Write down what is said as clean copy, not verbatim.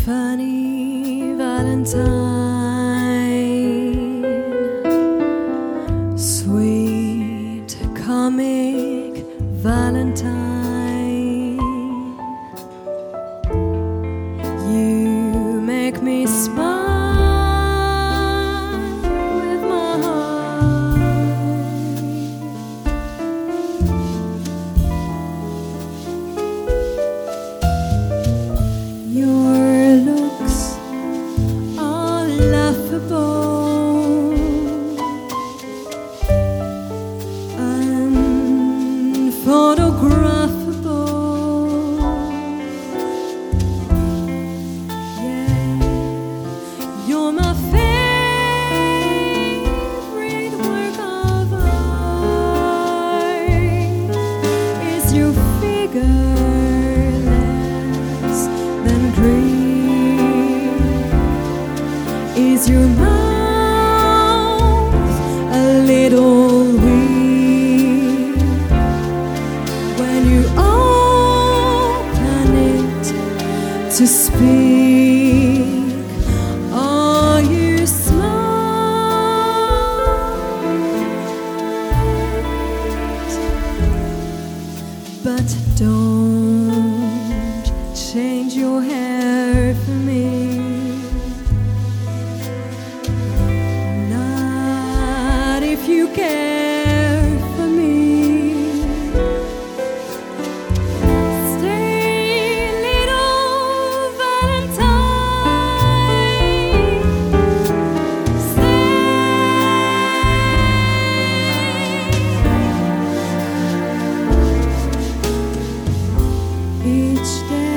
Funny Valentine, sweet comic Valentine, you make me smile with my heart. Your looks are laughable, unphotographable. Yeah, you're my favorite work of art. Is your figure less than green? Is your mouth a little weak? When you open it to speak, are you smart? But don't change your hair for me. Not if you care for me. Stay, little Valentine. Stay. Each day